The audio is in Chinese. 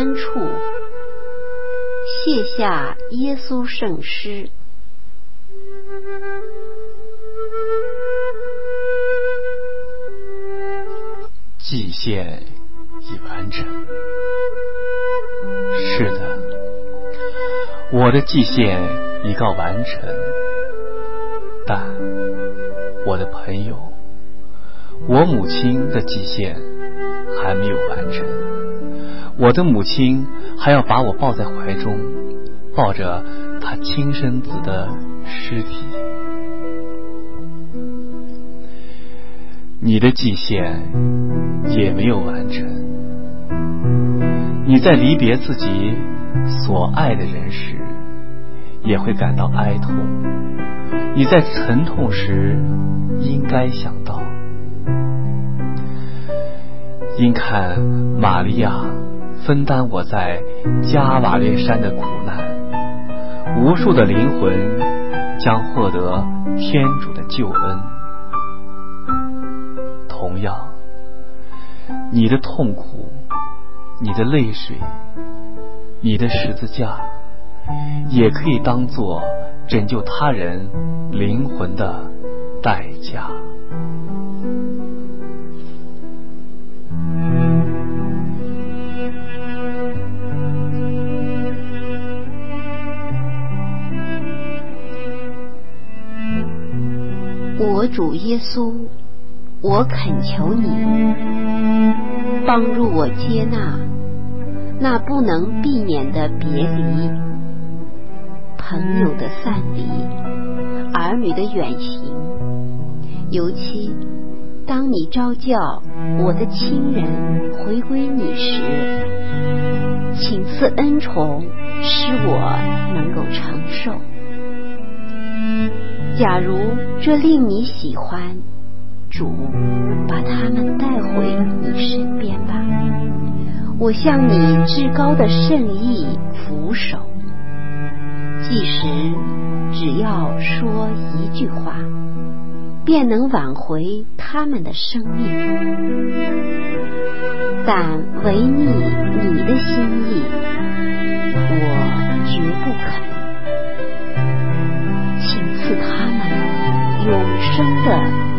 三处，卸下耶稣圣诗。 祭献已完成。是的，我的祭献已告完成，但我的朋友，我母亲的祭献还没有完成。我的母亲还要把我抱在怀中，抱着她亲生子的尸体。你的祭献也没有完成。你在离别自己所爱的人时，也会感到哀痛。你在疼痛时，应该想到，应看玛利亚分担我在加瓦列山的苦难，无数的灵魂将获得天主的救恩。同样，你的痛苦，你的泪水，你的十字架，也可以当作拯救他人灵魂的代价。 我主耶稣，我恳求你帮助我接纳那不能避免的别离，朋友的散离，儿女的远行。尤其当你召叫我的亲人回归你时，请赐恩宠使我能够承受。假如这令你喜欢，主，把他们带回你身边吧。我向你至高的圣意俯首，即使只要说一句话，便能挽回他们的生命。但违逆你的心意，我绝不肯。请赐他们永生的